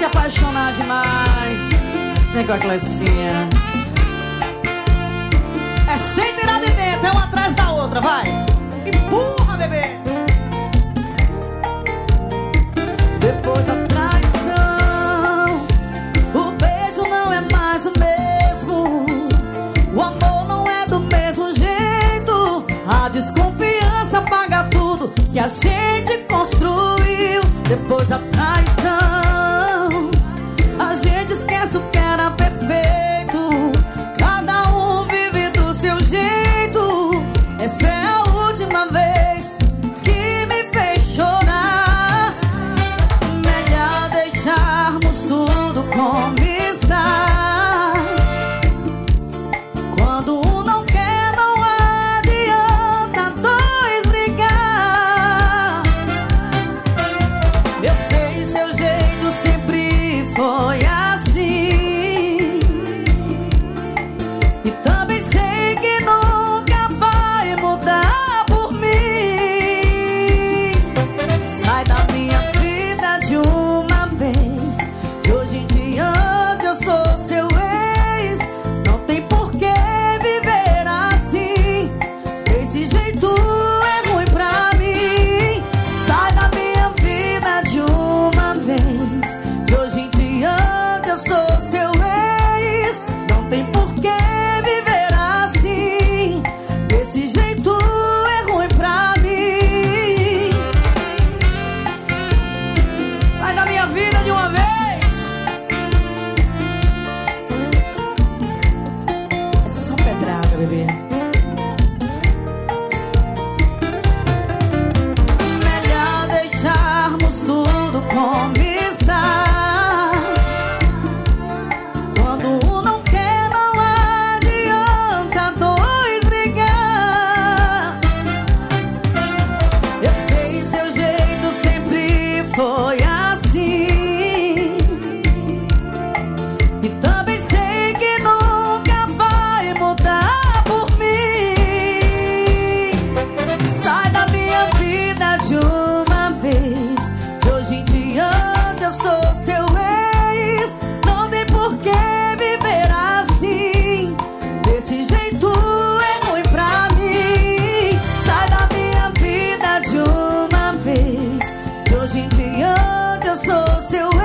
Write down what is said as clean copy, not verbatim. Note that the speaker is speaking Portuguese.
apaixonar demais. Vem com a Clecinha. É sem tirar de dentro, é uma atrás da outra, vai. Empurra, bebê. Depois da traição, o beijo não é mais o mesmo. O amor não é do mesmo jeito. A desconfiança apaga tudo que a gente construiu. Depois da traição, a gente esquece o que era perfeito. Cada um vive do seu jeito. Essa é a última vez que me fez chorar. Melhor deixarmos tudo como está. Quando um não quer, não adianta dois brigar. Eu sei, seu jeito sempre foi assim. E também sei que nunca vai mudar por mim. Sai da minha vida de uma vez. De hoje em diante eu sou seu ex. Não tem por que viver assim. Desse jeito é ruim pra mim. Sai da minha vida de uma vez. De hoje em diante eu sou seu ex. Não tem por que viver assim. Desse jeito é ruim pra mim. Sai da minha vida de uma vez. É só pedrada, bebê. Melhor deixarmos tudo como está. Quando um não quer, não adianta dois brigar. Eu sei, seu jeito sempre foi assim. E também sei que nunca vai mudar por mim. Sai da minha vida de uma vez. De hoje em diante eu sou seu ex. Não tem por que viver assim. Desse jeito é ruim pra mim. Sai da minha vida de uma vez. De hoje em diante eu sou seu